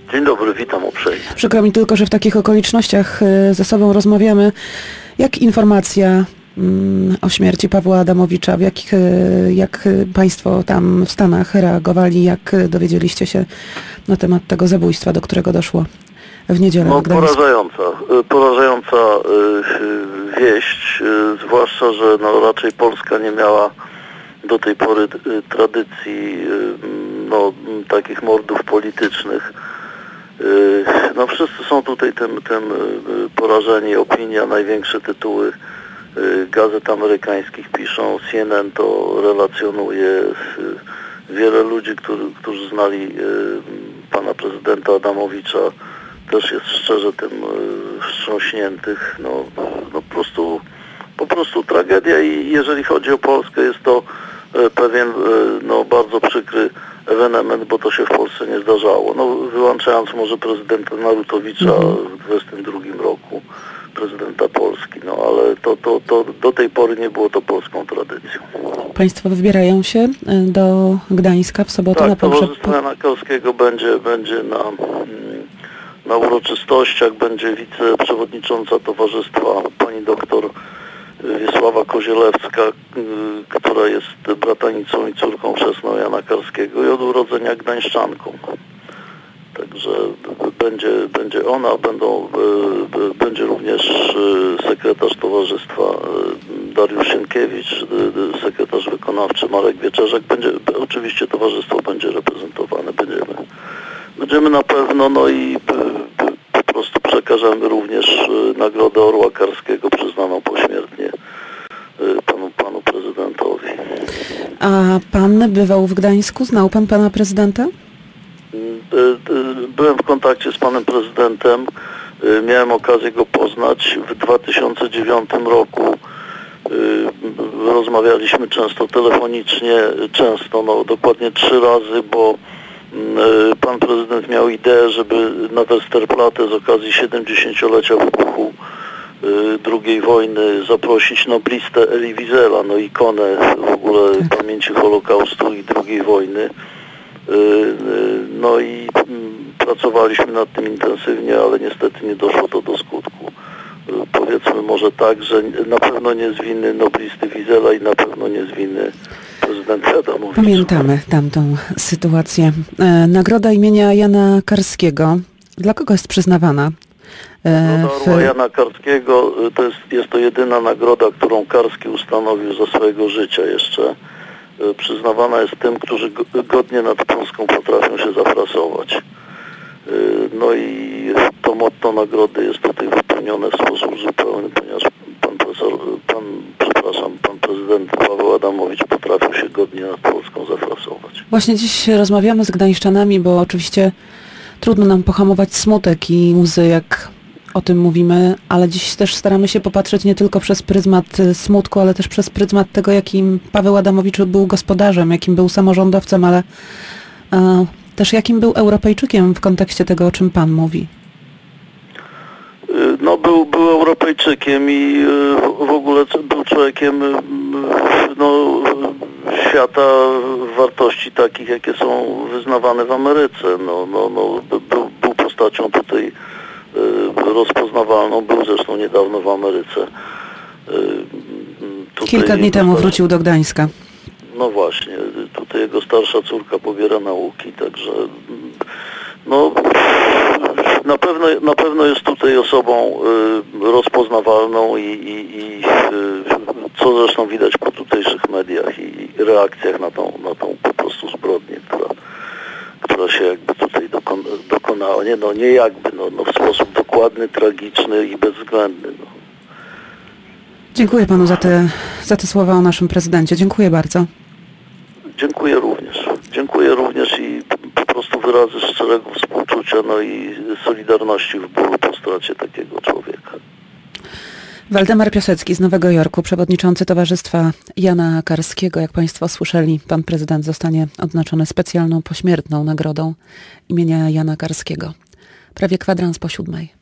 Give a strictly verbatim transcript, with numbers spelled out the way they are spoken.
Dzień dobry, witam uprzejmie. Przykro mi tylko, że w takich okolicznościach ze sobą rozmawiamy. Jak informacja o śmierci Pawła Adamowicza, jak, jak Państwo tam w Stanach reagowali, jak dowiedzieliście się na temat tego zabójstwa, do którego doszło w niedzielę? No porażająca, porażająca wieść, zwłaszcza, że no, raczej Polska nie miała do tej pory tradycji no, takich mordów politycznych. No wszyscy są tutaj tym, tym porażeni, opinia, największe tytuły gazet amerykańskich piszą, C N N to relacjonuje, wiele ludzi, którzy, którzy znali pana prezydenta Adamowicza, też jest szczerze tym wstrząśniętych. No, no po prostu, po prostu tragedia i jeżeli chodzi o Polskę, jest to pewien no, bardzo przykry ewenement, bo to się w Polsce nie zdarzało. No, wyłączając może prezydenta Narutowicza w dwudziestym drugim roku, prezydenta Polski, no ale to, to, to do tej pory nie było to polską tradycją. Państwo wybierają się do Gdańska w sobotę tak, na pogrzeb? Towarzystwo Jana Karskiego będzie, będzie na, na uroczystościach, będzie wiceprzewodnicząca towarzystwa pani doktor Wiesława Kozielewska, która jest bratanicą i córką chrzestną Jana Karskiego i od urodzenia gdańszczanką. Także będzie, będzie ona, będą, będzie również sekretarz towarzystwa Dariusz Sienkiewicz, sekretarz wykonawczy Marek Wieczerzak. Będzie, oczywiście towarzystwo będzie reprezentowane, będziemy, będziemy na pewno, no i po prostu przekażemy również Nagrodę Orła Karskiego przyznaną pośmiertnie panu, panu prezydentowi. A pan bywał w Gdańsku? Znał pan pana prezydenta? Byłem w kontakcie z panem prezydentem, miałem okazję go poznać w dwa tysiące dziewiątym roku. Rozmawialiśmy często telefonicznie, często, no dokładnie trzy razy, bo pan prezydent miał ideę, żeby na Westerplatte z okazji siedemdziesięciolecia wybuchu drugiej wojny zaprosić noblistę Elie Wiesela, no ikonę w ogóle pamięci Holokaustu i drugiej wojny. No i pracowaliśmy nad tym intensywnie, ale niestety nie doszło to do skutku. Powiedzmy może tak, że na pewno nie z winy noblisty Wiesela i na pewno nie z winy prezydenta Adamowicza. Pamiętamy tamtą sytuację. Nagroda imienia Jana Karskiego. Dla kogo jest przyznawana? Nagroda Orła Jana Karskiego to jest, jest to jedyna nagroda, którą Karski ustanowił za swojego życia jeszcze. Przyznawana jest tym, którzy godnie nad Polską potrafią się zafrasować. No i to motto nagrody jest tutaj wypełnione w sposób zupełny, ponieważ pan profesor, pan, przepraszam, pan prezydent Paweł Adamowicz potrafił się godnie nad Polską zafrasować. Właśnie dziś rozmawiamy z gdańszczanami, bo oczywiście trudno nam pohamować smutek i łzy, jak o tym mówimy, ale dziś też staramy się popatrzeć nie tylko przez pryzmat smutku, ale też przez pryzmat tego, jakim Paweł Adamowicz był gospodarzem, jakim był samorządowcem, ale e, też jakim był Europejczykiem w kontekście tego, o czym pan mówi. No był, był Europejczykiem i w ogóle był człowiekiem no, świata wartości takich, jakie są wyznawane w Ameryce. No, no, no, był, był postacią tutaj rozpoznawalną, był zresztą niedawno w Ameryce. Tutaj Kilka dni temu starsza, wrócił do Gdańska. No właśnie, tutaj jego starsza córka pobiera nauki, także no na pewno, na pewno jest tutaj osobą y, rozpoznawalną i, i, i y, co zresztą widać po tutejszych mediach i reakcjach na tą, na tą po prostu zbrodnię, która która się jakby tutaj dokon, dokonała. Nie, no nie jakby, no, no w sposób dokładny, tragiczny i bezwzględny. No. Dziękuję panu za te, za te słowa o naszym prezydencie. Dziękuję bardzo. Dziękuję również. Dziękuję również i po prostu wyrazy szczerego współczucia, no i solidarności w bólu po stracie takiego człowieka. Waldemar Piasecki z Nowego Jorku, przewodniczący Towarzystwa Jana Karskiego. Jak państwo słyszeli, pan prezydent zostanie odznaczony specjalną pośmiertną nagrodą imienia Jana Karskiego. Prawie kwadrans po siódmej.